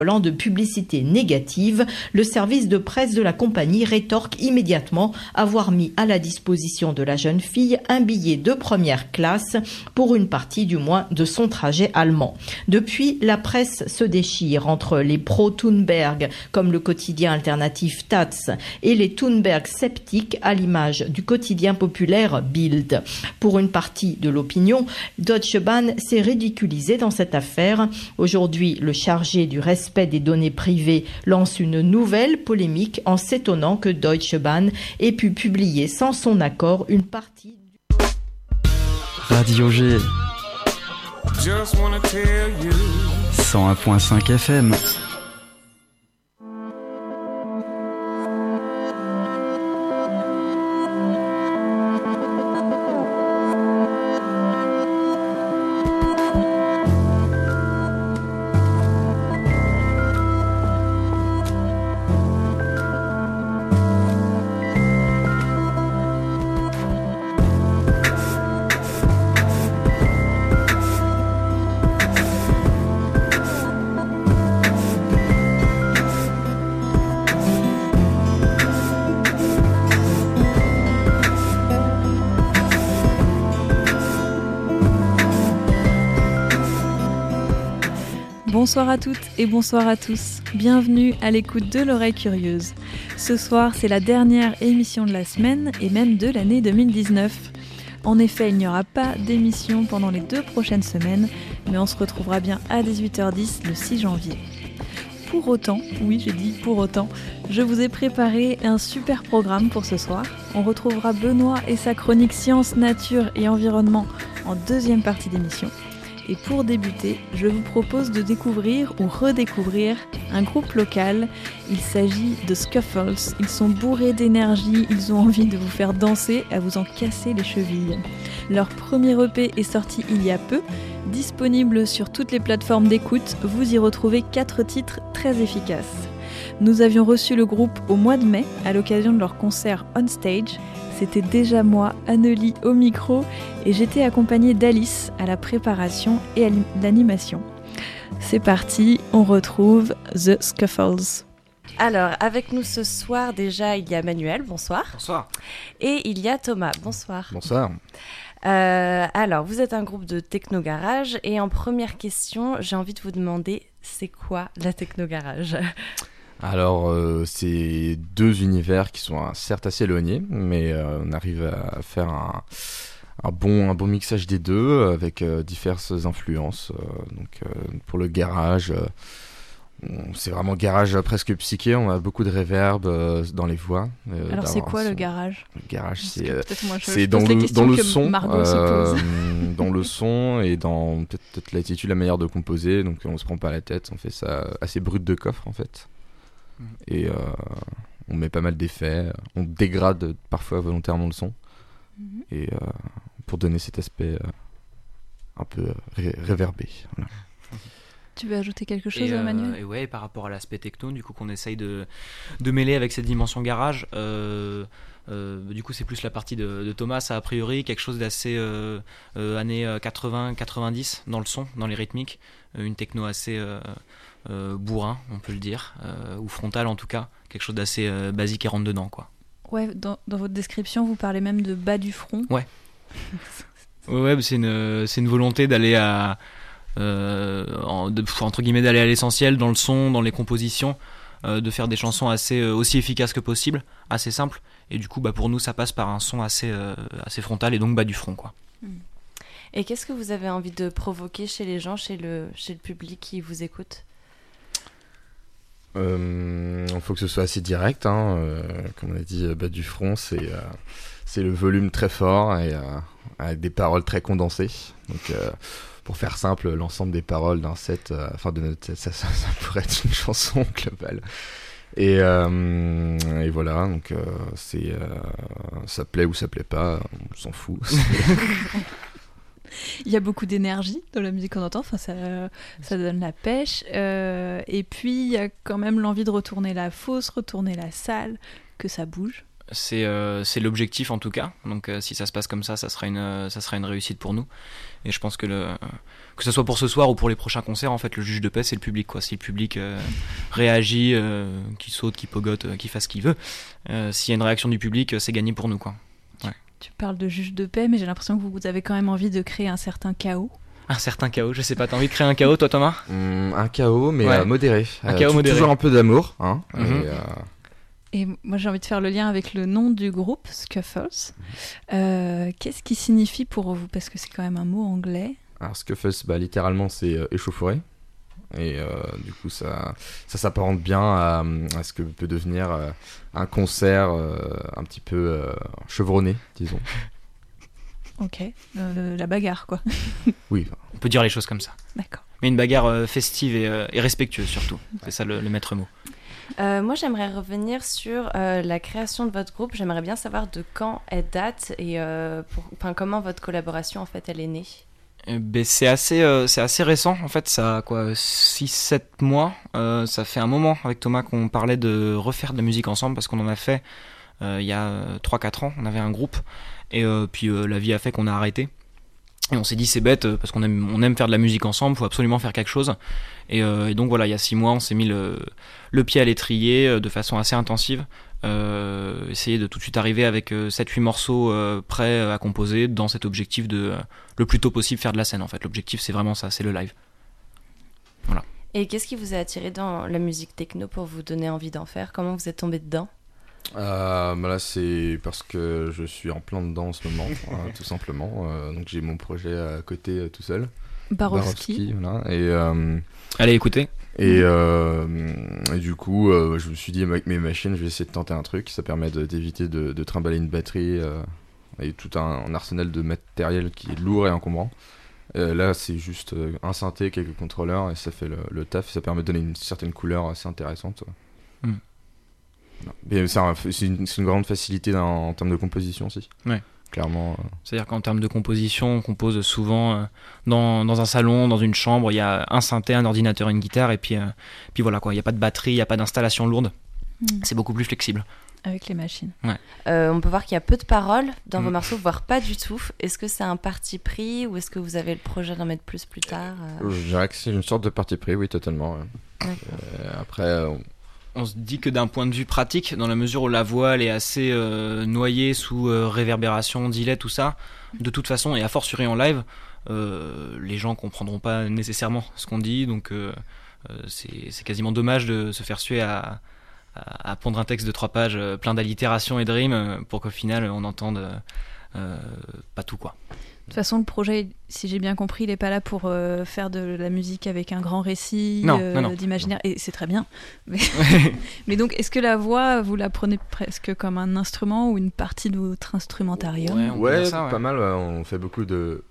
de publicité négative, le service de presse de la compagnie rétorque immédiatement avoir mis à la disposition de la jeune fille un billet de première classe pour une partie du moins de son trajet allemand. Depuis, la presse se déchire entre les pro-Thunberg comme le quotidien alternatif Taz et les Thunberg sceptiques à l'image du quotidien populaire Bild. Pour une partie de l'opinion, Deutsche Bahn s'est ridiculisé dans cette affaire. Aujourd'hui, le chargé du respect des données privées lance une nouvelle polémique en s'étonnant que Deutsche Bahn ait pu publier sans son accord une partie du... Radio G 101.5 FM. Bonsoir à toutes et bonsoir à tous. Bienvenue à l'écoute de l'oreille curieuse. Ce soir, c'est la dernière émission de la semaine et même de l'année 2019. En effet, il n'y aura pas d'émission pendant les 2 prochaines semaines, mais on se retrouvera bien à 18h10 le 6 janvier. Pour autant, oui j'ai dit pour autant, je vous ai préparé un super programme pour ce soir. On retrouvera Benoît et sa chronique Sciences, Nature et Environnement en deuxième partie d'émission. Et pour débuter, je vous propose de découvrir ou redécouvrir un groupe local. Il s'agit de Scuffles. Ils sont bourrés d'énergie, ils ont envie de vous faire danser, à vous en casser les chevilles. Leur premier EP est sorti il y a peu, disponible sur toutes les plateformes d'écoute. Vous y retrouvez 4 titres très efficaces. Nous avions reçu le groupe au mois de mai, à l'occasion de leur concert On Stage. C'était déjà moi, Annelie, au micro, et j'étais accompagnée d'Alice à la préparation et à l'animation. C'est parti, on retrouve The Scuffles. Alors, avec nous ce soir, déjà, il y a Manuel, bonsoir. Bonsoir. Et il y a Thomas, bonsoir. Bonsoir. Alors, vous êtes un groupe de techno-garage, et en première question, j'ai envie de vous demander, c'est quoi la techno-garage ? Alors, c'est 2 univers qui sont certes assez éloignés, mais on arrive à faire un bon mixage des deux avec diverses influences. Donc, pour le garage, c'est vraiment garage presque psyché. On a beaucoup de reverb dans les voix. Alors, c'est quoi le garage ? Le garage, c'est dans le son, dans le son et dans peut-être l'attitude, la manière de composer. Donc, on se prend pas la tête. On fait ça assez brut de coffre en fait. Et on met pas mal d'effets, on dégrade parfois volontairement le son, et pour donner cet aspect un peu réverbé. Voilà. Tu veux ajouter quelque chose, Emmanuel ? Et ouais, par rapport à l'aspect techno, du coup qu'on essaye de mêler avec cette dimension garage, du coup c'est plus la partie de Thomas, a priori quelque chose d'assez années 80-90 dans le son, dans les rythmiques, une techno assez... bourrin, on peut le dire, ou frontal en tout cas, quelque chose d'assez basique et rentre dedans, quoi. Ouais, dans votre description, vous parlez même de bas du front. Ouais. Ouais, c'est une volonté d'aller à entre guillemets d'aller à l'essentiel dans le son, dans les compositions, de faire des chansons assez aussi efficaces que possible, assez simples. Et du coup, pour nous, ça passe par un son assez frontal et donc bas du front, quoi. Et qu'est-ce que vous avez envie de provoquer chez les gens, chez le public qui vous écoute ? Il faut que ce soit assez direct, comme on a dit, bas du front, c'est le volume très fort et avec des paroles très condensées. Donc, pour faire simple, l'ensemble des paroles d'un set, de notre set, ça pourrait être une chanson globale. Et voilà, donc ça plaît ou ça plaît pas, on s'en fout. Il y a beaucoup d'énergie dans la musique qu'on entend, ça donne la pêche. Et puis, il y a quand même l'envie de retourner la fosse, retourner la salle, que ça bouge. C'est l'objectif en tout cas. Donc si ça se passe comme ça sera une réussite pour nous. Et je pense que que ce soit pour ce soir ou pour les prochains concerts, en fait, le juge de paix c'est le public, quoi. Si le public réagit, qui saute, qui pogote, qui fasse ce qu'il veut, s'il y a une réaction du public, c'est gagné pour nous, quoi. Ouais. Tu parles de juge de paix, mais j'ai l'impression que vous avez quand même envie de créer un certain chaos. Un certain chaos, je sais pas, t'as envie de créer un chaos toi Thomas? Un chaos mais Ouais. modéré. Un chaos modéré. Toujours un peu d'amour, hein. Mhm. Et moi, j'ai envie de faire le lien avec le nom du groupe, Scuffles. Qu'est-ce qui signifie pour vous? Parce que c'est quand même un mot anglais. Alors Scuffles, littéralement c'est échauffourée. Et du coup ça s'apparente bien à ce que peut devenir un concert un petit peu chevronné, disons. Ok, la bagarre quoi. Oui. On peut dire les choses comme ça. D'accord. Mais une bagarre festive et respectueuse surtout. C'est ça le maître mot. Moi, j'aimerais revenir sur la création de votre groupe. J'aimerais bien savoir de quand elle date et comment votre collaboration, en fait, elle est née. C'est assez récent. En fait, ça a 6-7 mois. Ça fait un moment avec Thomas qu'on parlait de refaire de la musique ensemble parce qu'on en a fait il y a 3-4 ans. On avait un groupe et puis la vie a fait qu'on a arrêté. Et on s'est dit c'est bête parce qu'on aime faire de la musique ensemble, faut absolument faire quelque chose. Et donc voilà, il y a 6 mois, on s'est mis le pied à l'étrier de façon assez intensive. Essayer de tout de suite arriver avec 7-8 morceaux prêts à composer dans cet objectif de le plus tôt possible faire de la scène en fait. L'objectif c'est vraiment ça, c'est le live. Voilà. Et qu'est-ce qui vous a attiré dans la musique techno pour vous donner envie d'en faire? Comment vous êtes tombé dedans? Là c'est parce que je suis en plein dedans en ce moment, tout simplement. Donc j'ai mon projet à côté tout seul. Barovski. Voilà. Allez écoutez. Et du coup je me suis dit avec mes machines je vais essayer de tenter un truc. Ça permet d'éviter de trimballer une batterie et tout un arsenal de matériel qui est lourd et encombrant. Là c'est juste un synthé, quelques contrôleurs et ça fait le taf. Ça permet de donner une certaine couleur assez intéressante. Mais c'est une grande facilité en termes de composition aussi. Ouais. Clairement. C'est-à-dire qu'en termes de composition, on compose souvent dans un salon, dans une chambre, il y a un synthé, un ordinateur, une guitare, et puis voilà quoi. Il n'y a pas de batterie, il n'y a pas d'installation lourde. C'est beaucoup plus flexible. Avec les machines. Ouais. On peut voir qu'il y a peu de paroles dans vos morceaux, voire pas du tout. Est-ce que c'est un parti pris ou est-ce que vous avez le projet d'en mettre plus tard? Je dirais que c'est une sorte de parti pris, oui, totalement. Après. On se dit que d'un point de vue pratique, dans la mesure où la voix elle est assez noyée sous réverbération, delay, tout ça, de toute façon, et a fortiori en live, les gens comprendront pas nécessairement ce qu'on dit, donc c'est quasiment dommage de se faire suer à pondre un texte de 3 pages plein d'allitérations et de rimes pour qu'au final on entende pas tout quoi. De toute façon, le projet, si j'ai bien compris, il n'est pas là pour faire de la musique avec un grand récit d'imaginaire, et c'est très bien. Mais donc, est-ce que la voix, vous la prenez presque comme un instrument ou une partie de votre instrumentarium? Ouais, ça, pas mal. On fait beaucoup de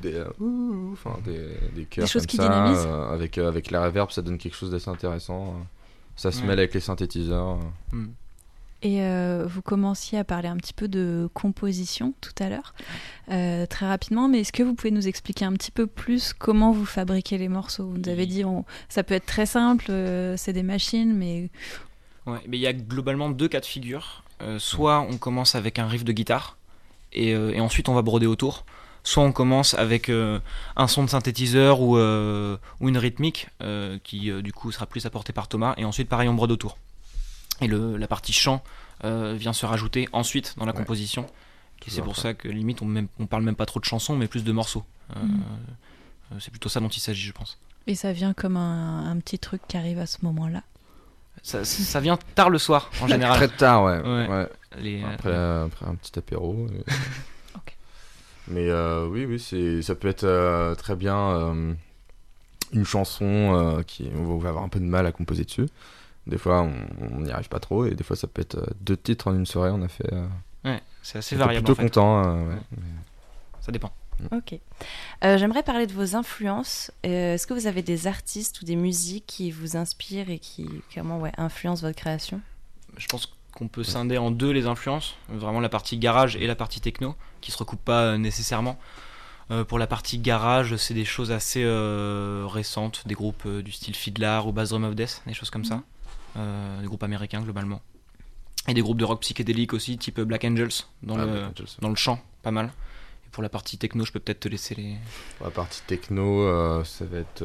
des chœurs des choses comme qui ça, dynamisent. avec la reverb, ça donne quelque chose d'assez intéressant. Ça se mêle avec les synthétiseurs. Et vous commenciez à parler un petit peu de composition tout à l'heure, très rapidement, mais est-ce que vous pouvez nous expliquer un petit peu plus comment vous fabriquez les morceaux? Vous nous avez dit, ça peut être très simple, c'est des machines, mais... Ouais, mais il y a globalement 2 cas de figure. Soit on commence avec un riff de guitare, et ensuite on va broder autour. Soit on commence avec un son de synthétiseur ou une rythmique, qui du coup sera plus apportée par Thomas, et ensuite pareil on brode autour. Et la partie chant vient se rajouter ensuite dans la composition. Et c'est pour ça que limite on parle même pas trop de chansons mais plus de morceaux. C'est plutôt ça dont il s'agit je pense. Et ça vient comme un petit truc qui arrive à ce moment-là? Ça vient tard le soir en général. Très tard ouais. Après un petit apéro. Okay. Mais oui ça peut être très bien une chanson on va avoir un peu de mal à composer dessus. Des fois, on n'y arrive pas trop, et des fois, ça peut être 2 titres en une soirée. On a fait. Ouais, c'est assez variable. Plutôt en fait. content. Ça dépend. Ok. J'aimerais parler de vos influences. Est-ce que vous avez des artistes ou des musiques qui vous inspirent et qui clairement influencent votre création? Je pense qu'on peut scinder en 2 les influences. Vraiment la partie garage et la partie techno, qui se recoupent pas nécessairement. Pour la partie garage, c'est des choses assez récentes, des groupes du style Fiddler ou Bass Drum of Death, des choses comme ça. Des groupes américains globalement. Et des groupes de rock psychédélique aussi, type Black Angels, dans le chant, pas mal. Et pour la partie techno, je peux peut-être te laisser les... Pour la partie techno, ça va être...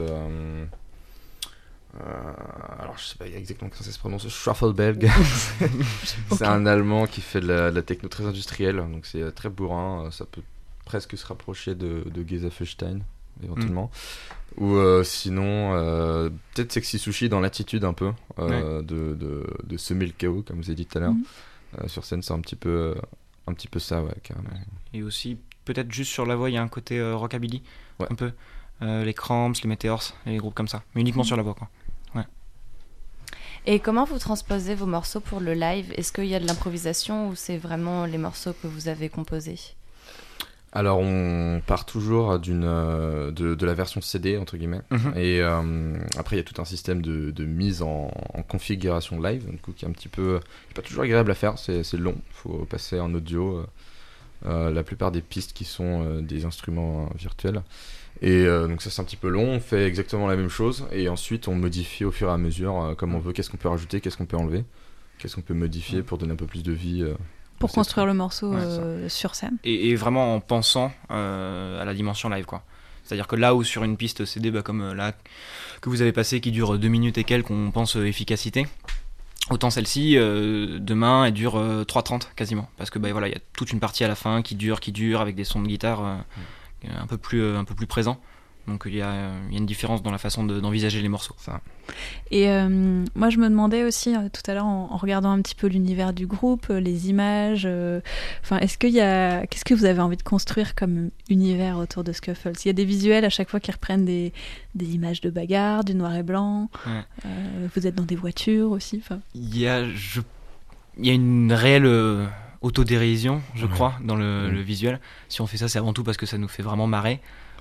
alors je sais pas exactement comment ça se prononce, Schwafelberg. C'est un Allemand qui fait de la techno très industrielle, donc c'est très bourrin, ça peut presque se rapprocher de Geza Feuchtstein éventuellement. Ou sinon peut-être Sexy Sushi dans l'attitude un peu de semer le chaos comme vous avez dit tout à l'heure. Sur scène c'est un petit peu ça, ouais, carrément. Et aussi peut-être juste sur la voix il y a un côté rockabilly, un peu les Cramps, les Meteors, les groupes comme ça, mais uniquement sur la voix quoi. Et comment vous transposez vos morceaux pour le live? Est-ce qu'il y a de l'improvisation ou c'est vraiment les morceaux que vous avez composés? Alors on part toujours de la version CD entre guillemets, et après il y a tout un système de mise en configuration live, du coup qui est un petit peu, pas toujours agréable à faire, c'est long, faut passer en audio la plupart des pistes qui sont des instruments virtuels. Et donc ça c'est un petit peu long, on fait exactement la même chose et ensuite on modifie au fur et à mesure comme on veut, qu'est-ce qu'on peut rajouter, qu'est-ce qu'on peut enlever, qu'est-ce qu'on peut modifier pour donner un peu plus de vie pour construire le morceau sur scène. Et vraiment en pensant à la dimension live quoi. C'est-à-dire que là où sur une piste CD comme là que vous avez passé qui dure 2 minutes et quelques, on pense efficacité, autant celle-ci demain elle dure 3h30 quasiment, parce que voilà, il y a toute une partie à la fin qui dure avec des sons de guitare un peu plus présent, donc il y a une différence dans la façon d'envisager les morceaux. Ça. Et moi je me demandais aussi tout à l'heure en regardant un petit peu l'univers du groupe, les images, qu'est-ce que vous avez envie de construire comme univers autour de Scuffles? Il y a des visuels à chaque fois qui reprennent des images de bagarre, du noir et blanc, vous êtes dans des voitures aussi. Il y a une réelle autodérision, je crois, dans le visuel. Si on fait ça, c'est avant tout parce que ça nous fait vraiment marrer.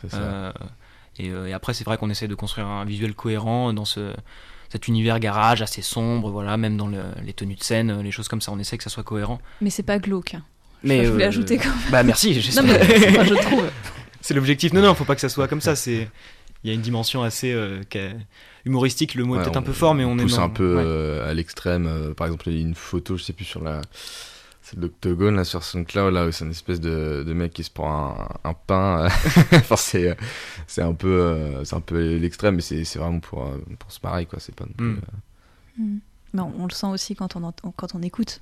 Et après, c'est vrai qu'on essaie de construire un visuel cohérent dans cet univers garage assez sombre, voilà, même dans les tenues de scène, les choses comme ça, on essaie que ça soit cohérent. Mais c'est pas glauque. Mais je voulais ajouter quand même. Bah merci, j'espère. Non, mais, je trouve. C'est l'objectif. Non, faut pas que ça soit comme ça. Il y a une dimension assez humoristique, le mot est peut-être un peu fort, mais on pousse un peu à l'extrême. Par exemple, il y a une photo, je sais plus, sur c'est l'Octogone là sur SoundCloud, là où c'est une espèce de mec qui se prend un pain. Enfin c'est un peu l'extrême, mais c'est vraiment pour se marrer quoi, c'est pas non plus, Mais on le sent aussi quand on écoute.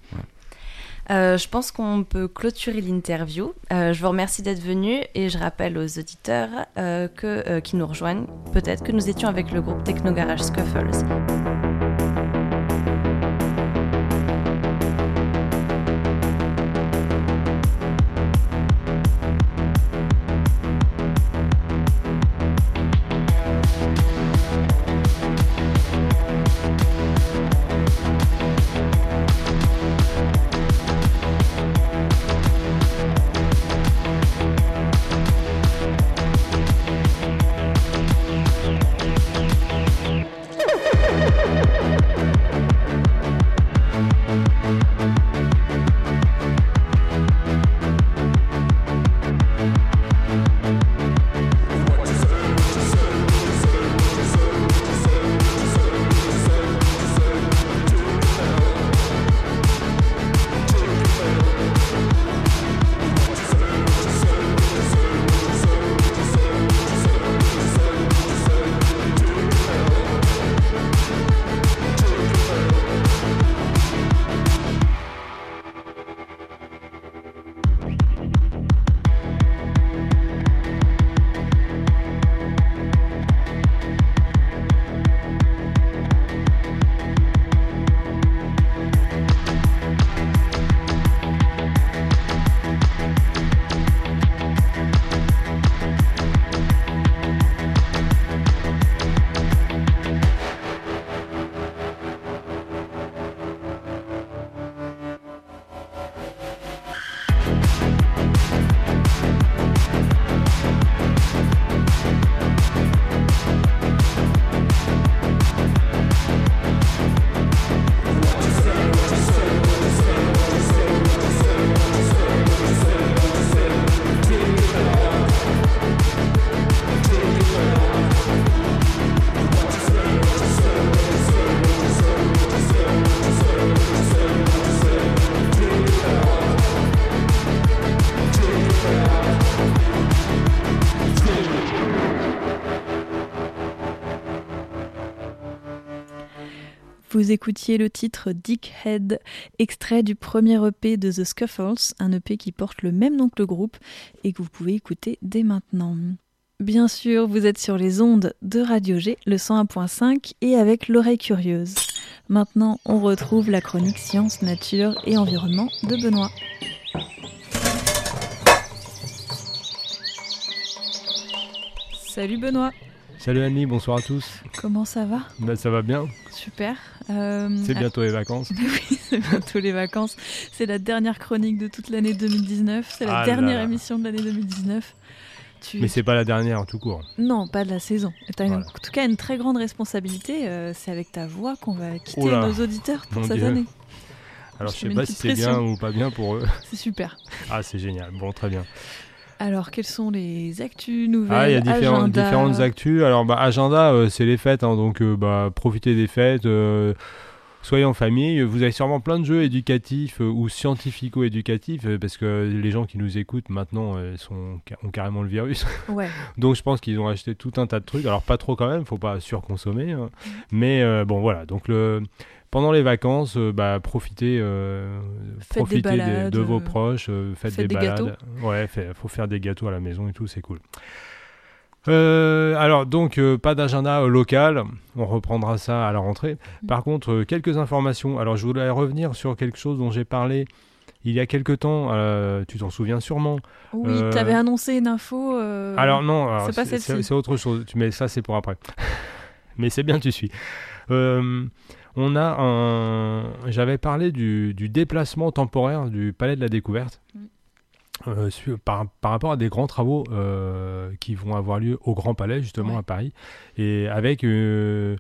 Je pense qu'on peut clôturer l'interview. Je vous remercie d'être venus et je rappelle aux auditeurs qui nous rejoignent peut-être que nous étions avec le groupe Techno Garage Scuffles. vous écoutiez le titre Dickhead, extrait du premier EP de The Scuffles, un EP qui porte le même nom que le groupe et que vous pouvez écouter dès maintenant. Bien sûr, vous êtes sur les ondes de Radio G, le 101.5 et avec l'oreille curieuse. Maintenant, on retrouve la chronique Sciences, Nature et Environnement de Benoît. Salut Benoît. Salut Annie, bonsoir à tous. Comment ça va ? Ça va bien. Super. C'est bientôt les vacances. Oui, c'est bientôt les vacances. C'est la dernière chronique de toute l'année 2019. C'est la dernière émission de l'année 2019. Mais c'est pas la dernière, tout court. Non, pas de la saison. Tu as voilà. en tout cas une très grande responsabilité. C'est avec ta voix qu'on va quitter nos auditeurs pour cette année. Alors je sais pas si c'est bien ou pas bien pour eux. C'est super. Ah, c'est génial. Bon, très bien. Alors, quelles sont les actus nouvelles? Il y a différentes actus. Alors, agenda, c'est les fêtes. Donc, profitez des fêtes. Soyez en famille. Vous avez sûrement plein de jeux éducatifs ou scientifico-éducatifs parce que les gens qui nous écoutent maintenant ont carrément le virus. Ouais. Donc, je pense qu'ils ont acheté tout un tas de trucs. Alors, pas trop quand même. Faut pas surconsommer. Mais bon, voilà. Donc, pendant les vacances, profitez de vos proches, faites des balades. Gâteaux. Ouais, faut faire des gâteaux à la maison et tout, c'est cool. Alors donc pas d'agenda local, on reprendra ça à la rentrée. Par contre, quelques informations. Alors je voulais revenir sur quelque chose dont j'ai parlé il y a quelque temps, tu t'en souviens sûrement. Oui, tu avais annoncé une info. Alors non, c'est pas celle-ci. C'est autre chose, mais ça c'est pour après. Mais c'est bien, tu suis. J'avais parlé du déplacement temporaire du Palais de la Découverte par rapport à des grands travaux qui vont avoir lieu au Grand Palais, justement, à Paris, et avec une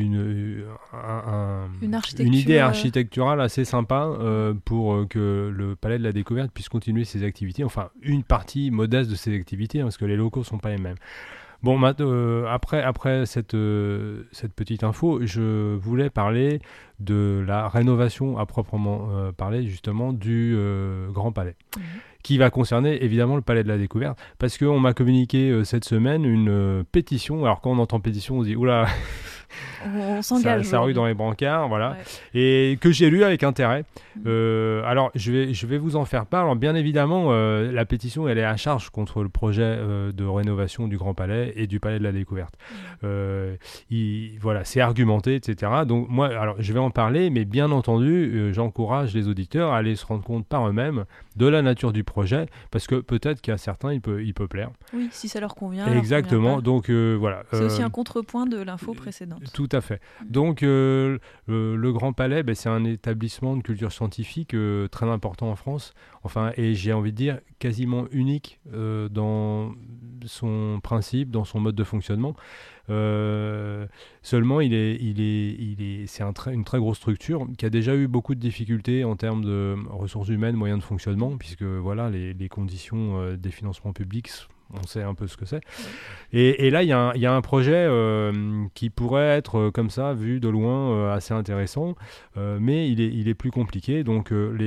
idée architecturale assez sympa pour que le Palais de la Découverte puisse continuer ses activités, enfin une partie modeste de ses activités, parce que les locaux ne sont pas les mêmes. Bon, après cette petite info, je voulais parler de la rénovation à proprement parler, justement, du Grand Palais, qui va concerner évidemment le Palais de la Découverte, parce qu'on m'a communiqué cette semaine une pétition. Alors quand on entend pétition, on se dit « Oula !» On s'engage. Ça rue dans les brancards, voilà. Ouais. Et que j'ai lu avec intérêt. Alors, je vais vous en faire part. Alors, bien évidemment, la pétition, elle est à charge contre le projet de rénovation du Grand Palais et du Palais de la Découverte. Voilà, c'est argumenté, etc. Donc, moi, alors, je vais en parler, mais bien entendu, j'encourage les auditeurs à aller se rendre compte par eux-mêmes de la nature du projet, parce que peut-être qu'à certains, il peut plaire. Oui, si ça leur convient. Exactement. Donc, voilà. C'est aussi un contrepoint de l'info précédente. Tout à fait. Donc, le Grand Palais, c'est un établissement de culture scientifique très important en France. Enfin, et j'ai envie de dire quasiment unique dans son principe, dans son mode de fonctionnement. Seulement, c'est une très grosse structure qui a déjà eu beaucoup de difficultés en termes de ressources humaines, moyens de fonctionnement, puisque voilà, les conditions des financements publics, on sait un peu ce que c'est. Et là, il y a un projet qui pourrait être comme ça, vu de loin, assez intéressant, mais il est plus compliqué. Donc,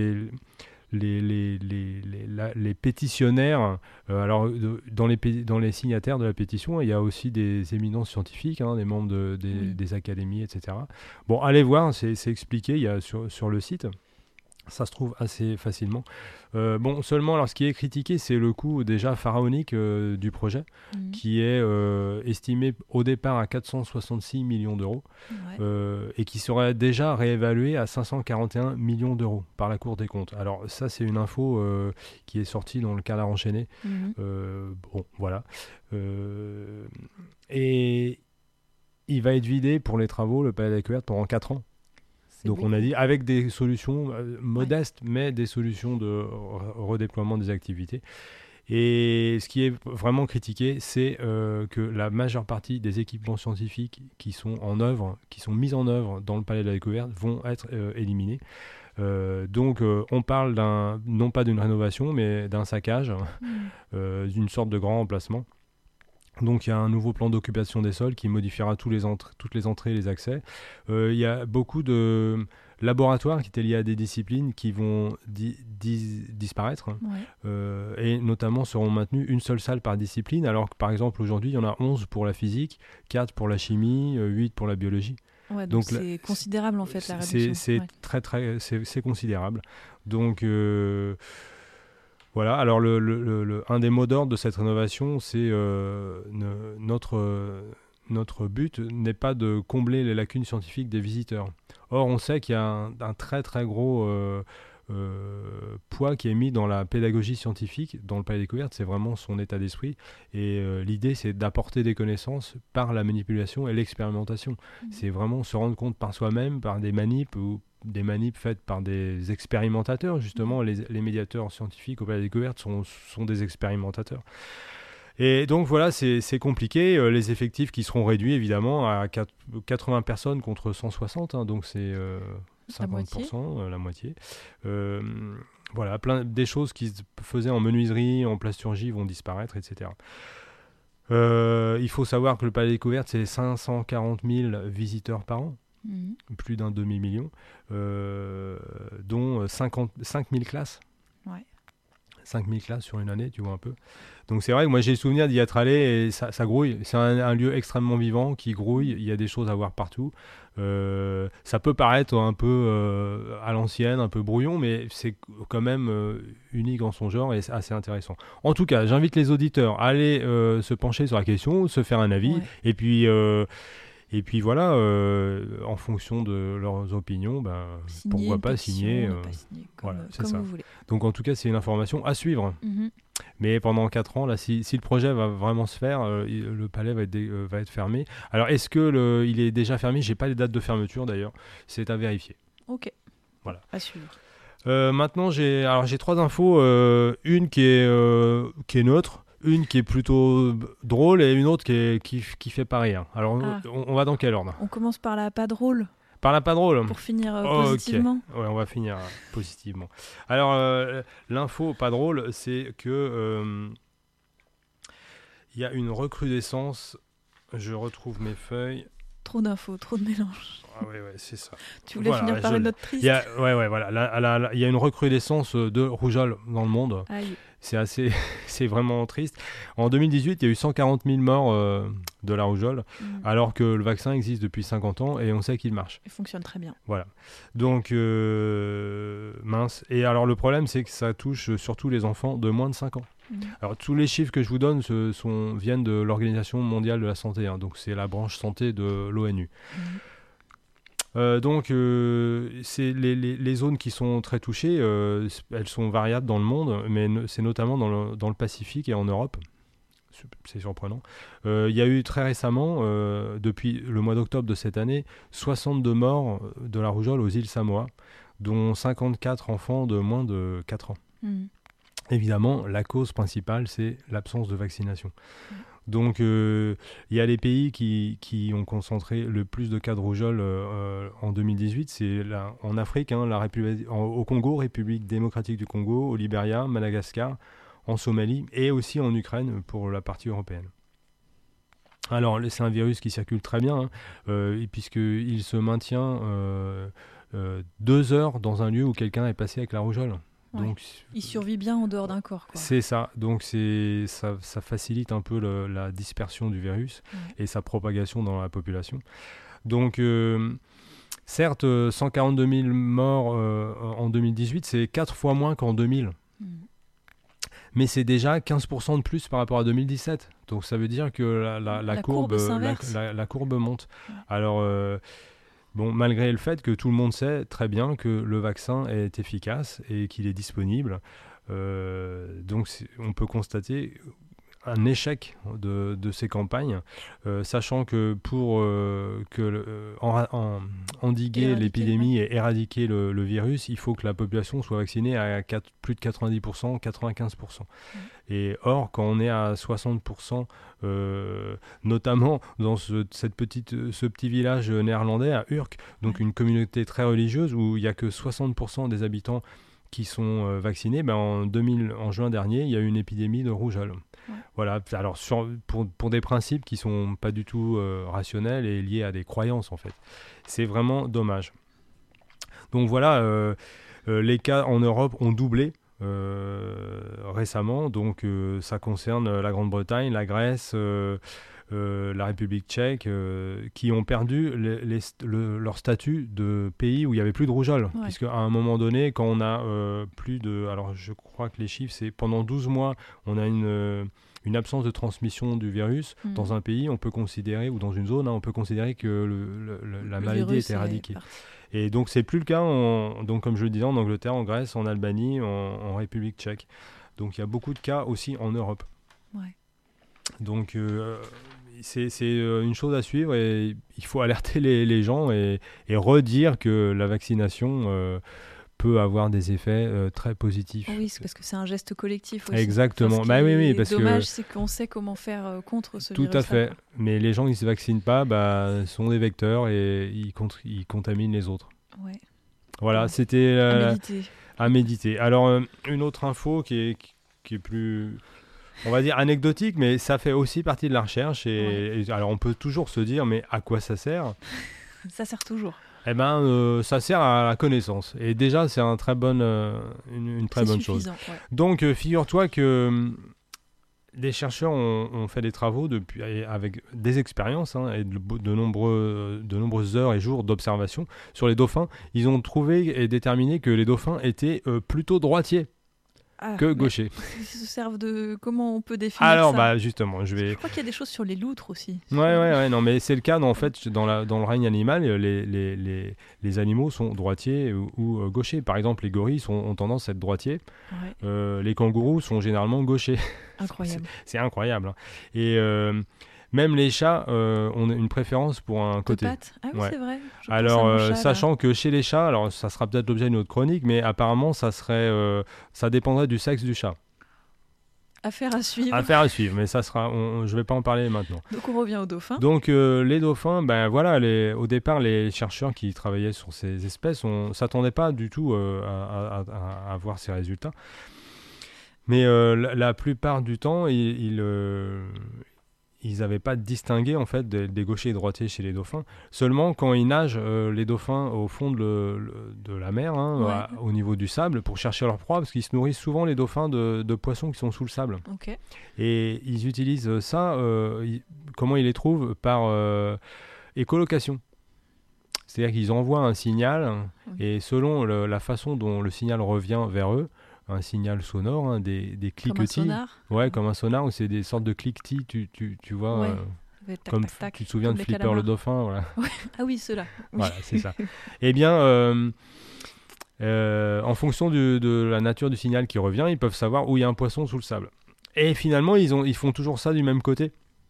les pétitionnaires, alors dans les signataires de la pétition, il y a aussi des éminences scientifiques, des membres des académies, etc. Bon, allez voir, c'est expliqué, il y a sur le site. Ça se trouve assez facilement. Seulement, alors ce qui est critiqué, c'est le coût déjà pharaonique du projet, qui est estimé au départ à 466 millions d'euros, et qui serait déjà réévalué à 541 millions d'euros par la Cour des comptes. Alors ça, c'est une info qui est sortie dans le Canard enchaîné. Voilà. Et il va être vidé pour les travaux, le Palais de la Découverte, pendant 4 ans. Donc on a dit avec des solutions modestes, mais des solutions de redéploiement des activités. Et ce qui est vraiment critiqué, c'est que la majeure partie des équipements scientifiques qui sont mis en œuvre dans le Palais de la Découverte vont être éliminés. Donc on parle non pas d'une rénovation, mais d'un saccage, d'une sorte de grand remplacement. Donc il y a un nouveau plan d'occupation des sols qui modifiera toutes les entrées et les accès. Il y a beaucoup de laboratoires qui étaient liés à des disciplines qui vont disparaître, et notamment seront maintenues une seule salle par discipline, alors que par exemple aujourd'hui il y en a 11 pour la physique, 4 pour la chimie, 8 pour la biologie. Ouais, donc c'est considérable en fait la réduction. C'est considérable. Donc voilà. Alors un des mots d'ordre de cette rénovation, c'est notre but n'est pas de combler les lacunes scientifiques des visiteurs. Or, on sait qu'il y a un très très gros poids qui est mis dans la pédagogie scientifique, dans le Palais des Découvertes, c'est vraiment son état d'esprit. Et l'idée, c'est d'apporter des connaissances par la manipulation et l'expérimentation. C'est vraiment se rendre compte par soi-même, par des manips ou des manips faites par des expérimentateurs. Justement, les médiateurs scientifiques au Palais des Découvertes sont des expérimentateurs. Et donc voilà, c'est compliqué. Les effectifs qui seront réduits évidemment à 80 personnes contre 160, hein, donc c'est 50%, la moitié. Voilà, des choses qui se faisaient en menuiserie, en plasturgie vont disparaître, etc. Il faut savoir que le Palais des Découvertes, c'est 540 000 visiteurs par an, plus d'un demi-million, dont 5 000 classes. Ouais. 5000 classes sur une année, tu vois un peu. Donc c'est vrai que moi j'ai le souvenir d'y être allé et ça grouille. C'est un lieu extrêmement vivant qui grouille, il y a des choses à voir partout. Ça peut paraître un peu à l'ancienne, un peu brouillon, mais c'est quand même unique en son genre et c'est assez intéressant. En tout cas, j'invite les auditeurs à aller se pencher sur la question, se faire un avis, et puis voilà, en fonction de leurs opinions, pourquoi pas signer. Voilà, c'est ça. Vous voulez. Donc en tout cas, c'est une information à suivre. Mais pendant 4 ans, là, si le projet va vraiment se faire, le palais va être fermé. Alors est-ce que il est déjà fermé ? J'ai pas les dates de fermeture d'ailleurs. C'est à vérifier. Ok. Voilà. À suivre. Maintenant, j'ai 3 infos. Une qui est neutre. Une qui est plutôt drôle et une autre qui fait pas rire. Alors, on va dans quel ordre ? On commence par la pas drôle. Par la pas drôle ? Pour finir positivement. Okay. Ouais, on va finir positivement. Alors, l'info pas drôle, c'est que il y a une recrudescence. Je retrouve mes feuilles. Trop d'infos, trop de mélange. Ah ouais, c'est ça. Tu voulais finir par une note triste. Voilà. Il y a une recrudescence de rougeole dans le monde. Aïe. C'est vraiment triste. En 2018, il y a eu 140 000 morts de la rougeole, alors que le vaccin existe depuis 50 ans et on sait qu'il marche. Il fonctionne très bien. Voilà. Donc, mince. Et alors, le problème, c'est que ça touche surtout les enfants de moins de 5 ans. Alors, tous les chiffres que je vous donne viennent de l'Organisation mondiale de la santé, hein, donc c'est la branche santé de l'ONU. Donc, c'est les zones qui sont très touchées, elles sont variables dans le monde, mais c'est notamment dans le Pacifique et en Europe. C'est surprenant. Il y a eu très récemment, depuis le mois d'octobre de cette année, 62 morts de la rougeole aux îles Samoa, dont 54 enfants de moins de 4 ans. Évidemment, la cause principale, c'est l'absence de vaccination. Donc, il y a les pays qui ont concentré le plus de cas de rougeole en 2018. C'est en Afrique, hein, au Congo, République démocratique du Congo, au Libéria, Madagascar, en Somalie et aussi en Ukraine pour la partie européenne. Alors, c'est un virus qui circule très bien, puisqu'il se maintient 2 heures dans un lieu où quelqu'un est passé avec la rougeole. Ouais. Donc, il survit bien en dehors d'un corps, quoi. C'est ça. Donc ça facilite un peu la dispersion du virus et sa propagation dans la population. Donc certes, 142 000 morts en 2018, c'est 4 fois moins qu'en 2000. Mais c'est déjà 15% de plus par rapport à 2017. Donc ça veut dire que la courbe monte. Alors... Bon, malgré le fait que tout le monde sait très bien que le vaccin est efficace et qu'il est disponible, donc on peut constater un échec de ces campagnes, sachant que pour endiguer l'épidémie et éradiquer le virus, il faut que la population soit vaccinée à plus de 90%, 95%. Et or, quand on est à 60%, notamment dans ce petit village néerlandais à Urk, donc une communauté très religieuse où il n'y a que 60% des habitants qui sont vaccinés, en juin dernier, il y a eu une épidémie de rougeole. Voilà, alors pour des principes qui ne sont pas du tout rationnels et liés à des croyances en fait. C'est vraiment dommage. Donc voilà, les cas en Europe ont doublé récemment, donc ça concerne la Grande-Bretagne, la Grèce, la République tchèque, qui ont perdu leur statut de pays où il n'y avait plus de rougeole. Ouais. Puisqu'à un moment donné, quand on a plus de... Alors, je crois que les chiffres, c'est pendant 12 mois, on a une absence de transmission du virus dans un pays, on peut considérer, ou dans une zone, on peut considérer que la maladie est éradiquée. Et donc, c'est plus le cas, donc, comme je le disais, en Angleterre, en Grèce, en Albanie, en République tchèque. Donc, il y a beaucoup de cas aussi en Europe. Ouais. Donc, c'est une chose à suivre et il faut alerter les gens et redire que la vaccination peut avoir des effets très positifs. Oui, c'est parce que c'est un geste collectif aussi. Exactement. Enfin, oui, parce que dommage, c'est qu'on sait comment faire contre ce virus. Tout à fait. Mais les gens qui ne se vaccinent pas sont des vecteurs et ils contaminent les autres. Ouais. Voilà, ouais. C'était à méditer. Alors, une autre info qui est plus... On va dire anecdotique, mais ça fait aussi partie de la recherche. Et alors, on peut toujours se dire, mais à quoi ça sert ? Ça sert toujours. Eh ben, ça sert à la connaissance. Et déjà, c'est une très bonne chose. Ouais. Donc, figure-toi que des chercheurs ont fait des travaux avec des expériences et de nombreuses heures et jours d'observation sur les dauphins. Ils ont trouvé et déterminé que les dauphins étaient plutôt droitiers. Que gaucher. Ils se servent de... Comment on peut définir alors, ça justement, je crois qu'il y a des choses sur les loutres aussi. Ouais, non, mais c'est le cas, en fait, dans le règne animal, les animaux sont droitiers ou gauchers. Par exemple, les gorilles ont tendance à être droitiers. Ouais. Les kangourous sont généralement gauchers. Incroyable. c'est incroyable. Et... même les chats ont une préférence pour un côté. Pattes. Ah oui, ouais. C'est vrai. Alors, sachant que chez les chats, alors ça sera peut-être l'objet d'une autre chronique, mais apparemment, ça dépendrait du sexe du chat. Affaire à suivre. Affaire à suivre, mais ça sera. Je vais pas en parler maintenant. Donc on revient aux dauphins. Donc les dauphins, au départ, les chercheurs qui travaillaient sur ces espèces, on s'attendait pas du tout à voir ces résultats. Mais la plupart du temps, ils n'avaient pas distingué en fait des gauchers et droitiers chez les dauphins. Seulement quand ils nagent, les dauphins au fond de la mer, au niveau du sable, pour chercher leur proie, parce qu'ils se nourrissent souvent les dauphins de poissons qui sont sous le sable. Okay. Et ils utilisent ça. Comment ils les trouvent ? Par écholocation. C'est-à-dire qu'ils envoient un signal et selon la façon dont le signal revient vers eux, un signal sonore, des cliquetis. Comme un sonar. Ouais, comme un sonar, où c'est des sortes de cliquetis, tu vois, comme tu te souviens de Flipper le dauphin, voilà. Ouais. Ah oui, ceux-là. Oui. Voilà, c'est ça. Eh bien, en fonction de la nature du signal qui revient, ils peuvent savoir où il y a un poisson sous le sable. Et finalement, ils font toujours ça du même côté.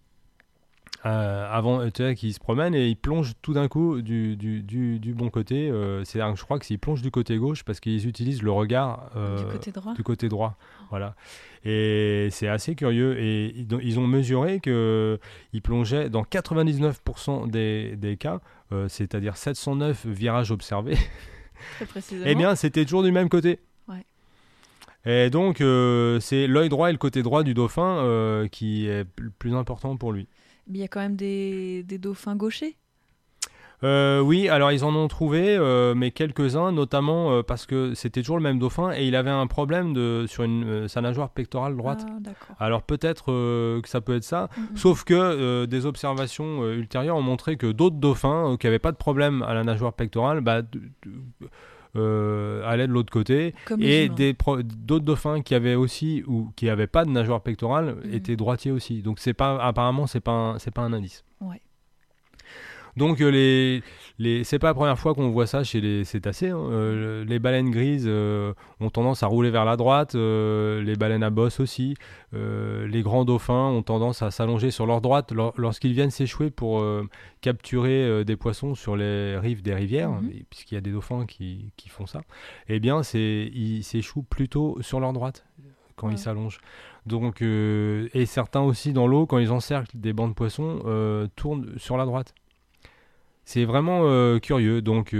Avant, tu vois, qu'ils se promènent et ils plongent tout d'un coup du bon côté. Je crois qu'ils plongent du côté gauche parce qu'ils utilisent le regard du côté droit. Voilà. Et c'est assez curieux. Et ils ont mesuré qu'ils plongeaient dans 99% des cas, c'est-à-dire 709 virages observés. Très précisément. Eh bien, c'était toujours du même côté. Ouais. Et donc, c'est l'œil droit et le côté droit du dauphin qui est plus important pour lui. Mais il y a quand même des dauphins gauchers. Oui, alors ils en ont trouvé, mais quelques-uns, notamment parce que c'était toujours le même dauphin et il avait un problème sur sa nageoire pectorale droite. Ah, d'accord. Alors peut-être que ça peut être ça, sauf que des observations ultérieures ont montré que d'autres dauphins qui n'avaient pas de problème à la nageoire pectorale allaient de l'autre côté, et d'autres dauphins qui avaient aussi ou qui n'avaient pas de nageoire pectorale étaient droitiers aussi. Donc apparemment c'est pas un indice. Ouais. Donc c'est pas la première fois qu'on voit ça chez les cétacés. Les baleines grises ont tendance à rouler vers la droite, les baleines à bosse aussi. Les grands dauphins ont tendance à s'allonger sur leur droite lorsqu'ils viennent s'échouer pour capturer des poissons sur les rives des rivières, puisqu'il y a des dauphins qui font ça. Eh bien, ils s'échouent plutôt sur leur droite quand ils s'allongent. Donc, et certains aussi dans l'eau, quand ils encerclent des bancs de poissons, tournent sur la droite. C'est vraiment curieux, donc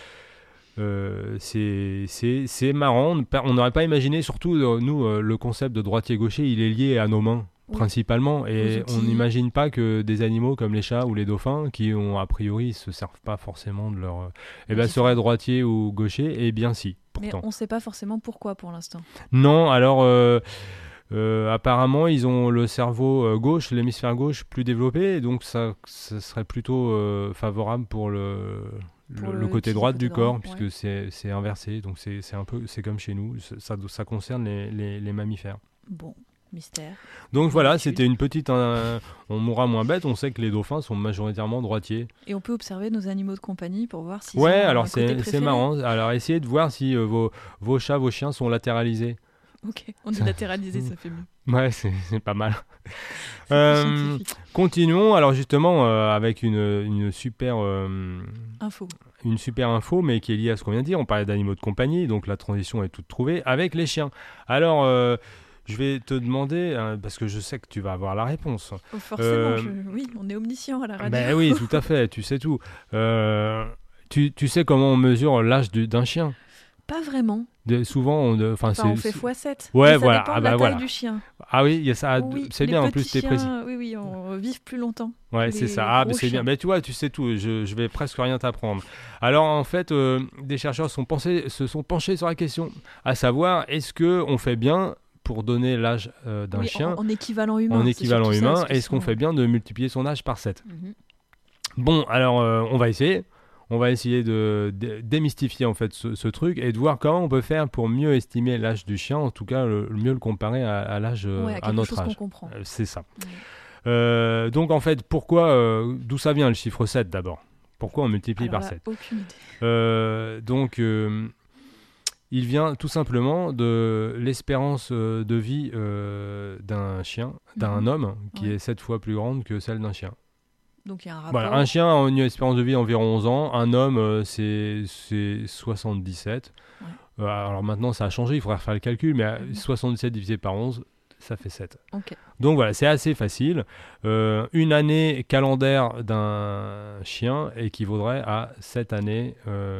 c'est marrant. On n'aurait pas imaginé, surtout nous, le concept de droitier-gaucher, il est lié à nos mains principalement, et on n'imagine pas que des animaux comme les chats ou les dauphins, qui a priori se servent pas forcément de leur, seraient droitier ou gaucher. Eh bien si, pourtant. Mais on ne sait pas forcément pourquoi pour l'instant. Non, alors Apparemment, ils ont le cerveau gauche, l'hémisphère gauche plus développé, et donc ça serait plutôt favorable pour le côté droit du corps, ouais. puisque c'est inversé, donc c'est comme chez nous, ça concerne les mammifères. Bon, mystère. Donc voilà, c'était une petite... on mourra moins bête, on sait que les dauphins sont majoritairement droitiers. Et on peut observer nos animaux de compagnie pour voir si Ouais, ont alors un côté c'est préféré. marrant, alors essayez de voir si vos chats, vos chiens sont latéralisés. Ok, on dit latéralisé, ça fait mieux. Ouais, c'est pas mal. C'est plus scientifique. Continuons alors justement avec une super info, mais qui est liée à ce qu'on vient de dire. On parlait d'animaux de compagnie, donc la transition est toute trouvée avec les chiens. Alors, je vais te demander, parce que je sais que tu vas avoir la réponse. Oh, forcément, oui, on est omniscient à la radio. Ben oui, tout à fait, tu sais tout. Tu sais comment on mesure l'âge d'un chien? Pas vraiment. Souvent, on fait x7. Ouais, ça voilà. dépend de la taille du chien. Ah oui, il y a ça. Oui, c'est les bien, en petits plus, t'es chiens, précis. Oui, on vive plus longtemps. Ouais, c'est ça. Ah, c'est bien. Mais tu vois, tu sais tout. Je vais presque rien t'apprendre. Alors, en fait, des chercheurs se sont penchés sur la question, à savoir, est-ce qu'on fait bien pour donner l'âge d'un chien en équivalent humain. En équivalent humain, est-ce qu'on fait bien de multiplier son âge par 7 ? Bon, alors, on va essayer. On va essayer de démystifier en fait ce truc et de voir comment on peut faire pour mieux estimer l'âge du chien, en tout cas mieux le comparer à l'âge, à notre âge. Qu'on comprend. C'est ça. Donc en fait, d'où ça vient le chiffre 7 d'abord ? Pourquoi on multiplie par 7 ? Aucune idée. Donc il vient tout simplement de l'espérance de vie d'un chien, d'un homme, qui est 7 fois plus grande que celle d'un chien. Donc il y a un rapport. Voilà, un chien a une espérance de vie d'environ 11 ans, un homme c'est 77. Ouais. Alors maintenant ça a changé, il faudrait refaire le calcul, mais 77 divisé par 11, ça fait 7. Okay. Donc voilà, c'est assez facile. Une année calendaire d'un chien équivaudrait à 7 années...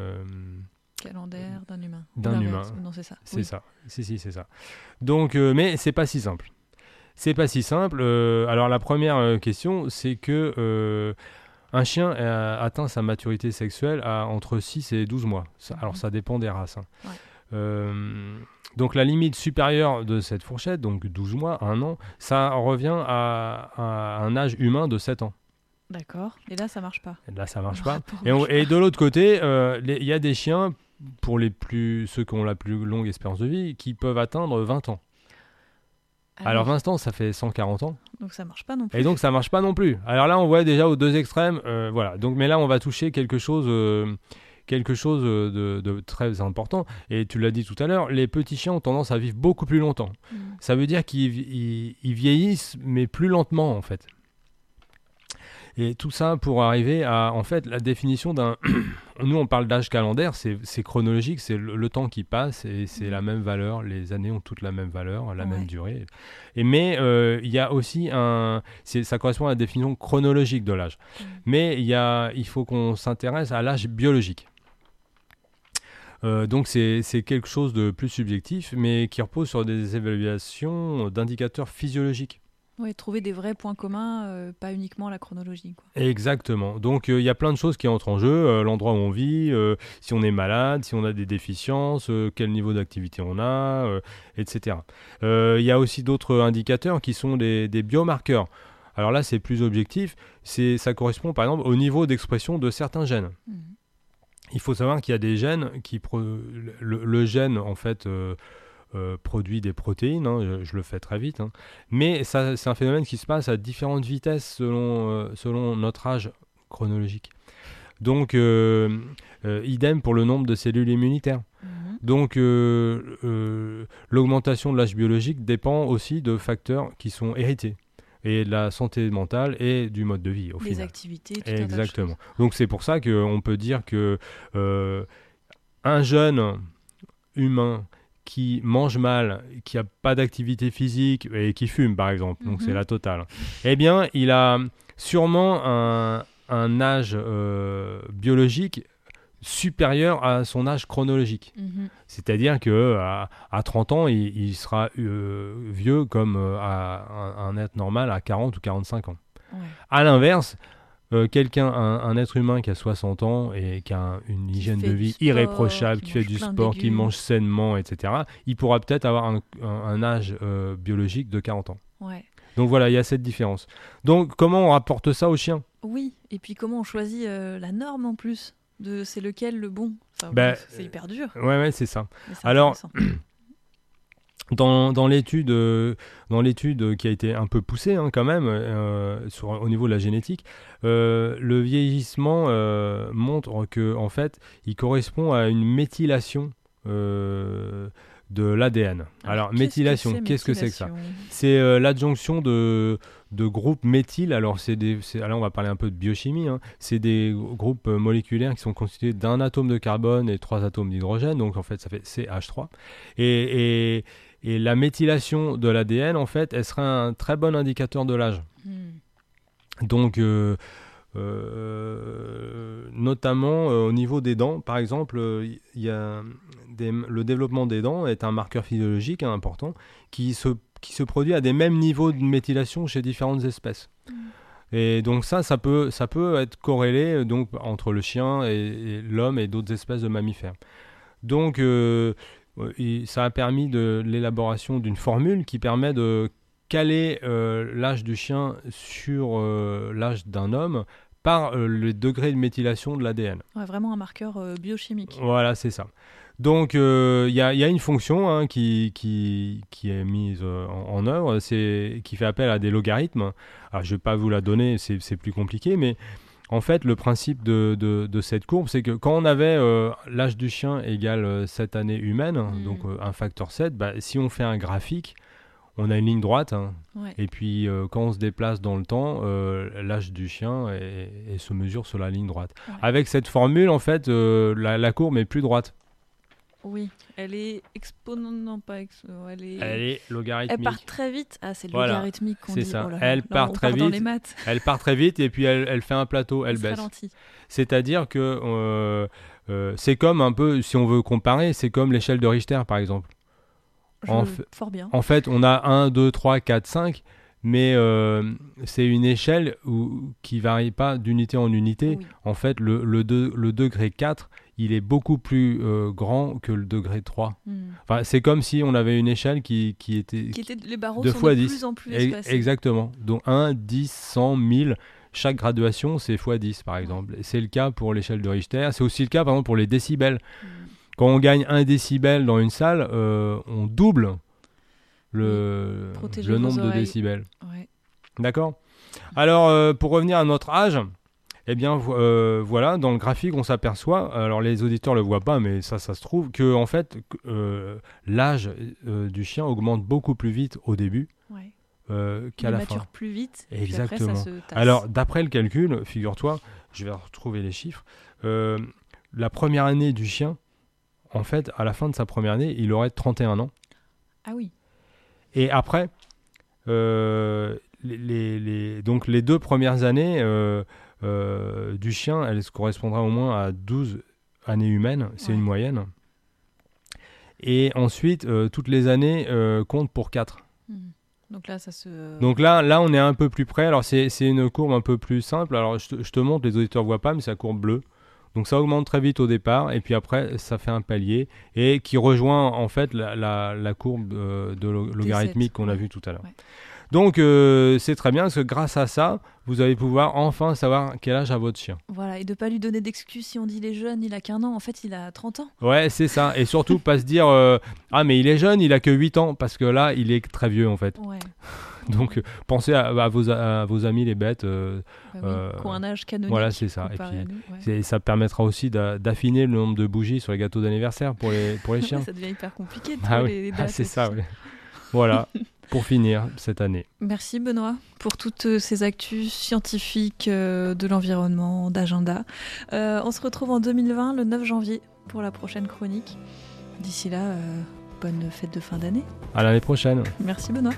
calendaire d'un humain. D'un humain. Non, c'est ça. C'est ça. Si, c'est ça. Donc, mais c'est pas si simple. C'est pas si simple. Alors la première question, c'est que un chien atteint sa maturité sexuelle à entre 6 et 12 mois. Alors ça dépend des races. Hein. Ouais. Donc la limite supérieure de cette fourchette, donc 12 mois, 1 an, ça revient à un âge humain de 7 ans. D'accord. Et là, ça marche pas. Et là, ça marche pas. Et de l'autre côté, il y a des chiens, pour ceux qui ont la plus longue espérance de vie, qui peuvent atteindre 20 ans. Alors 20 ans, ça fait 140 ans. Donc ça marche pas non plus. Et donc ça marche pas non plus. Alors là, on voit déjà aux deux extrêmes. Voilà. Donc, mais là, on va toucher quelque chose de très important. Et tu l'as dit tout à l'heure, les petits chiens ont tendance à vivre beaucoup plus longtemps. Ça veut dire qu'ils vieillissent, mais plus lentement en fait. Et tout ça pour arriver à, en fait, la définition d'un... Nous, on parle d'âge calendaire, c'est chronologique, c'est le temps qui passe et c'est la même valeur. Les années ont toutes la même valeur, la même durée. Mais il y a aussi ça correspond à la définition chronologique de l'âge. Mais il faut qu'on s'intéresse à l'âge biologique. Donc c'est quelque chose de plus subjectif, mais qui repose sur des évaluations d'indicateurs physiologiques. Oui, trouver des vrais points communs, pas uniquement la chronologie, quoi. Exactement. Donc il y a plein de choses qui entrent en jeu, l'endroit où on vit, si on est malade, si on a des déficiences, quel niveau d'activité on a, etc. Il y a aussi d'autres indicateurs qui sont des biomarqueurs. Alors là, c'est plus objectif. Ça correspond par exemple au niveau d'expression de certains gènes. Il faut savoir qu'il y a des gènes le gène en fait... produit des protéines, hein, je le fais très vite, hein. Mais ça, c'est un phénomène qui se passe à différentes vitesses selon notre âge chronologique. Donc, idem pour le nombre de cellules immunitaires. Donc, l'augmentation de l'âge biologique dépend aussi de facteurs qui sont hérités, et de la santé mentale et du mode de vie, au final. Les activités, tout Exactement. Donc, c'est pour ça qu'on peut dire que un jeune humain qui mange mal, qui n'a pas d'activité physique et qui fume par exemple, donc c'est la totale, eh bien il a sûrement un âge biologique supérieur à son âge chronologique. C'est-à-dire qu'à 30 ans, il sera vieux comme un être normal à 40 ou 45 ans. Ouais. À l'inverse, un être humain qui a 60 ans et qui a une hygiène de vie irréprochable, qui fait du sport, qui mange sainement, etc., il pourra peut-être avoir un âge biologique de 40 ans. Ouais. Donc voilà, il y a cette différence. Donc comment on rapporte ça aux chiens ? Oui, et puis comment on choisit la norme en plus c'est lequel le bon ? Enfin, c'est hyper dur. Ouais, c'est ça. C'est alors, dans l'étude qui a été un peu poussée quand même au niveau de la génétique, le vieillissement montre que en fait, il correspond à une méthylation de l'ADN. Alors méthylation, qu'est-ce que c'est que ça ? C'est l'adjonction de groupes méthyl. Alors là on va parler un peu de biochimie. C'est des groupes moléculaires qui sont constitués d'un atome de carbone et 3 atomes d'hydrogène. Donc en fait ça fait CH3. Et la méthylation de l'ADN, en fait, elle serait un très bon indicateur de l'âge. Donc, notamment au niveau des dents, par exemple, le développement des dents est un marqueur physiologique important qui se produit à des mêmes niveaux de méthylation chez différentes espèces. Et donc ça peut être corrélé donc, entre le chien et l'homme et d'autres espèces de mammifères. Donc, ça a permis de l'élaboration d'une formule qui permet de caler l'âge du chien sur l'âge d'un homme par le degré de méthylation de l'ADN. Ouais, vraiment un marqueur biochimique. Voilà, c'est ça. Donc, il y a une fonction qui est mise en œuvre, qui fait appel à des logarithmes. Alors, je ne vais pas vous la donner, c'est plus compliqué, mais en fait, le principe de cette courbe, c'est que quand on avait l'âge du chien égale 7 années humaines, donc un facteur 7, si on fait un graphique, on a une ligne droite, et puis quand on se déplace dans le temps, l'âge du chien se mesure sur la ligne droite. Ouais. Avec cette formule, en fait, la courbe est plus droite. Oui, elle est elle est logarithmique. Elle part très vite. Ah, c'est logarithmique qu'on dit. C'est ça. Oh là là. Elle part très vite. Dans les maths. Elle part très vite et puis elle fait un plateau, elle baisse. Ralentit. C'est-à-dire que c'est comme un peu, si on veut comparer, c'est comme l'échelle de Richter, par exemple. Fort bien. En fait, on a 1, 2, 3, 4, 5, mais c'est une échelle qui ne varie pas d'unité en unité. Oui. En fait, le degré 4, il est beaucoup plus grand que le degré 3. Enfin, c'est comme si on avait une échelle qui était les barreaux 2 sont fois de 10. Plus en plus espacés. Exactement. Donc 1, 10, 100, 1000. Chaque graduation, c'est x10, par exemple. Et c'est le cas pour l'échelle de Richter. C'est aussi le cas, par exemple, pour les décibels. Quand on gagne 1 décibel dans une salle, on double le nombre de décibels. Ouais. D'accord ? Alors, pour revenir à notre âge, eh bien, voilà, dans le graphique, on s'aperçoit, alors les auditeurs ne le voient pas, mais ça se trouve, que en fait, l'âge du chien augmente beaucoup plus vite au début qu'à la fin. Il mature plus vite, exactement. Puis après, ça se tasse. Alors, d'après le calcul, figure-toi, je vais retrouver les chiffres, la première année du chien, en fait, à la fin de sa première année, il aurait 31 ans. Ah oui. Et après, donc les 2 premières années du chien, elles correspondraient au moins à 12 années humaines, c'est une moyenne. Et ensuite, toutes les années comptent pour 4. Donc là, ça se... Donc là, on est un peu plus près. Alors, c'est une courbe un peu plus simple. Alors, je te montre, les auditeurs ne voient pas, mais c'est la courbe bleue. Donc ça augmente très vite au départ et puis après ça fait un palier et qui rejoint en fait la courbe logarithmique qu'on a vue tout à l'heure. Ouais. Donc c'est très bien parce que grâce à ça, vous allez pouvoir enfin savoir quel âge a votre chien. Voilà, et de ne pas lui donner d'excuses si on dit il est jeune, il a qu'1 an, en fait il a 30 ans. Ouais, c'est ça. Et surtout pas se dire ah mais il est jeune, il a que 8 ans parce que là il est très vieux en fait. Ouais. Donc pensez à vos amis les bêtes. Qui ont un âge canonique. Voilà, c'est ça. Et puis ça permettra aussi d'affiner le nombre de bougies sur les gâteaux d'anniversaire pour les chiens. Ça devient hyper compliqué de trouver les dates. C'est ça, oui. Voilà, pour finir cette année. Merci Benoît pour toutes ces actus scientifiques de l'environnement, d'agenda. On se retrouve en 2020, le 9 janvier, pour la prochaine chronique. D'ici là, bonne fête de fin d'année. À l'année prochaine. Merci Benoît.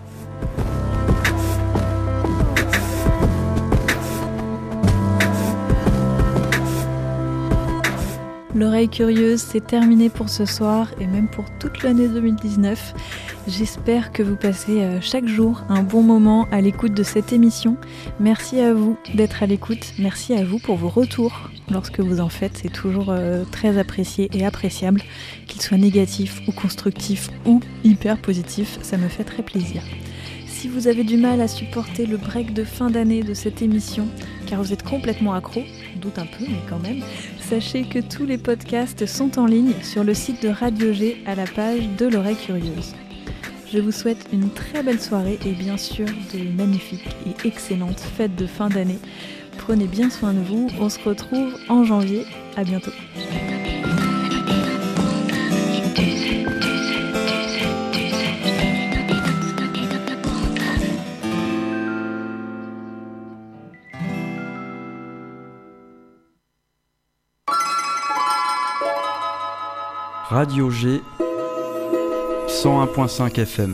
L'oreille curieuse, c'est terminé pour ce soir et même pour toute l'année 2019. J'espère que vous passez chaque jour un bon moment à l'écoute de cette émission. Merci à vous d'être à l'écoute. Merci à vous pour vos retours. Lorsque vous en faites, c'est toujours très apprécié et appréciable, qu'ils soient négatifs ou constructifs ou hyper positifs. Ça me fait très plaisir. Si vous avez du mal à supporter le break de fin d'année de cette émission, car vous êtes complètement accro, je doute un peu mais quand même, sachez que tous les podcasts sont en ligne sur le site de Radio G à la page de l'oreille curieuse. Je vous souhaite une très belle soirée et bien sûr de magnifiques et excellentes fêtes de fin d'année. Prenez bien soin de vous, on se retrouve en janvier, à bientôt. Radio G 101.5 FM.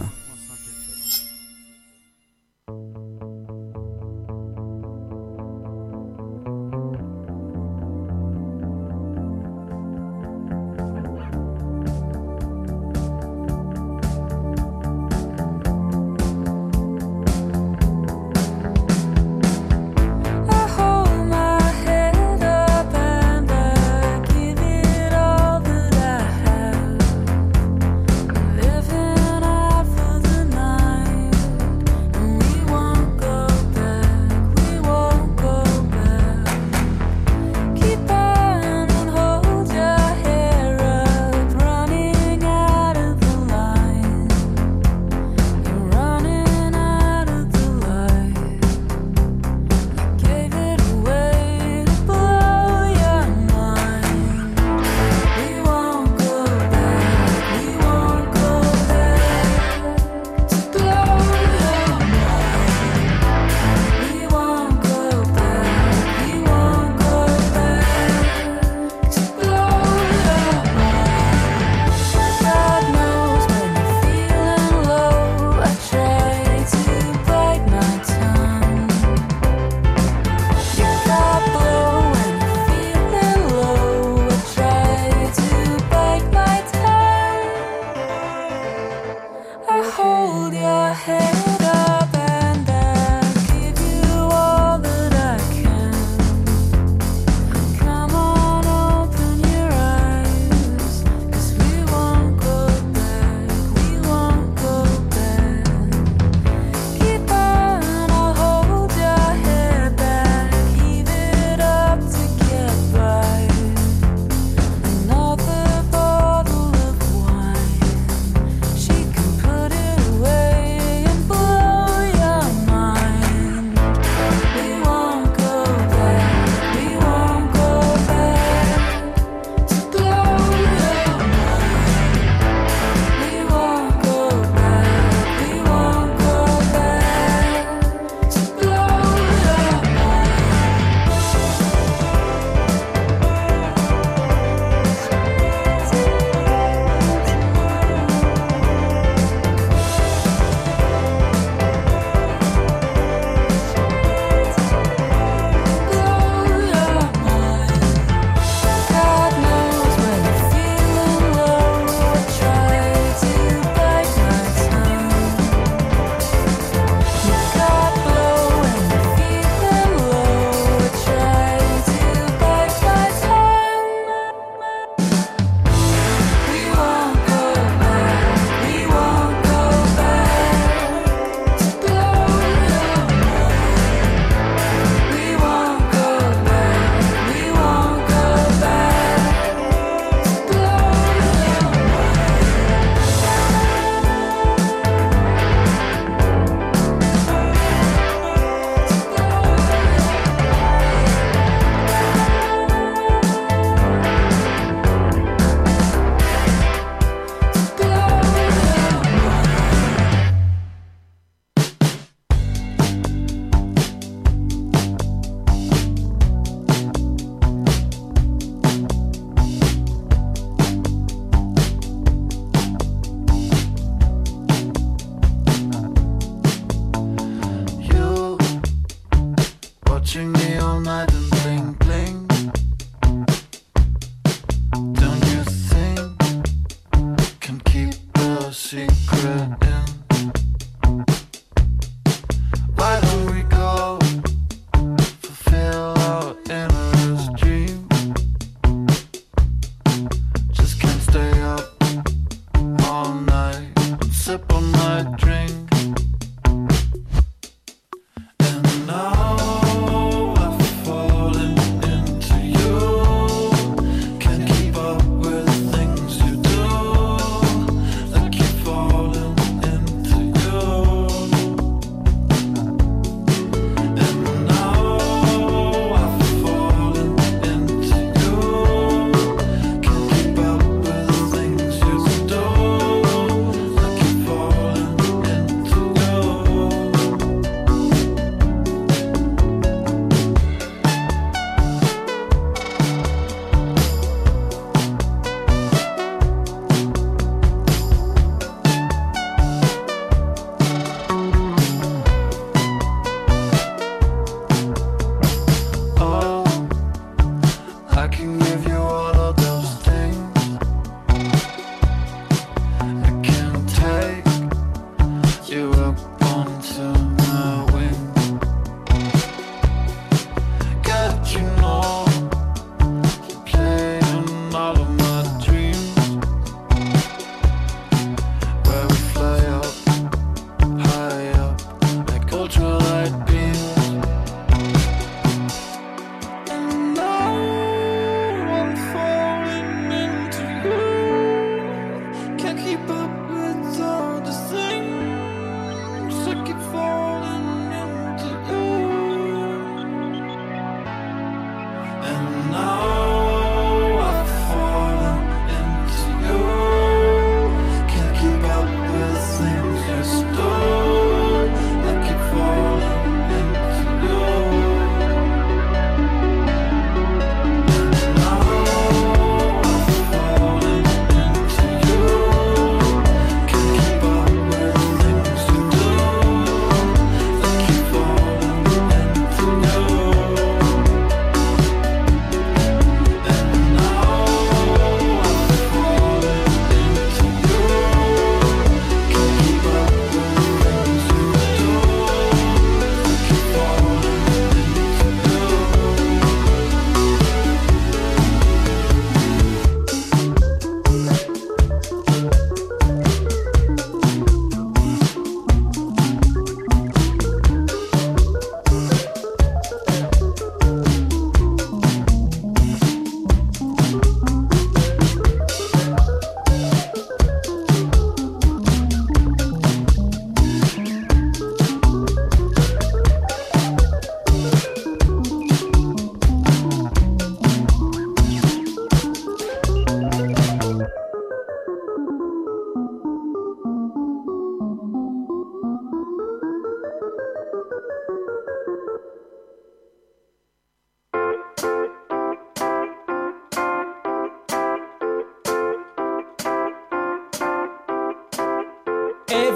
Living off of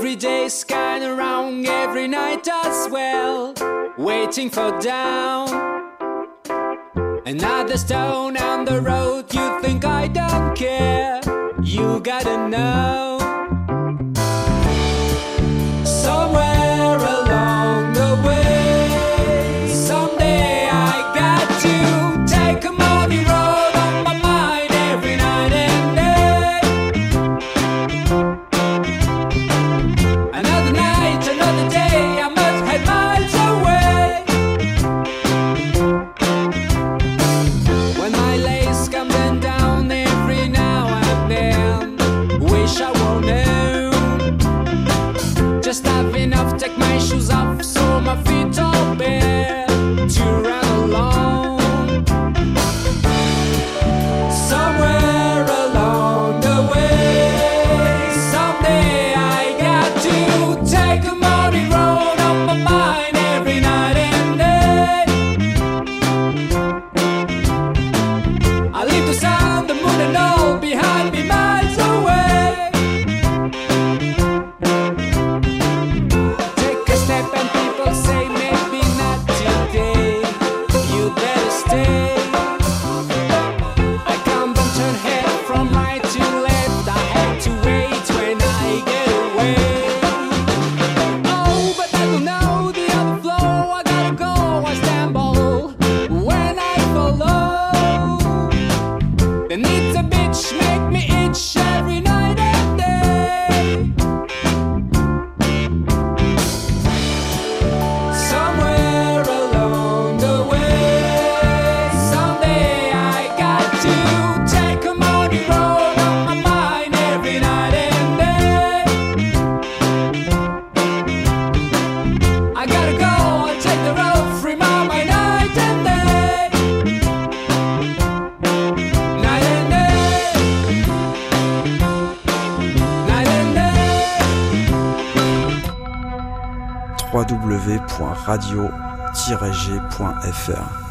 Every day's kinda wrong, every night as well. Waiting for down. Another stone on the road, you think I don't care. You gotta know. Somewhere along the way, someday I got to take a muddy road on my mind every night and day. Another night, another day, I must head miles away. When my lace comes down every now and then, wish I were new. Just have enough, take my shoes off so my feet are bare to run along. Somewhere along the way, someday I got to take a muddy road on my mind every night and day. I leave the sun, the moon and all behind me miles away. Take a step and people say maybe not today. You better stay. I can't turn head from right to left. I have to wait when I get away. Oh, but I don't know the other flow. I gotta go, I stumble when I follow. The needs a bitch make me itch every night and day. Somewhere along the way, someday I got to take a muddy road on my mind every night and day. I gotta go, I'll take the road free my mind night and day. Night and day. Night and day. www.radio-g.fr